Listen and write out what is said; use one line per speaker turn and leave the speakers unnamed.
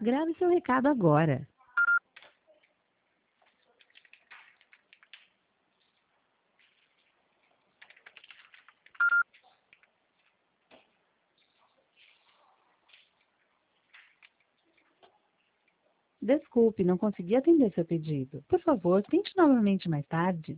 Grave seu recado agora. Desculpe, não consegui atender seu pedido. Por favor, tente novamente mais tarde.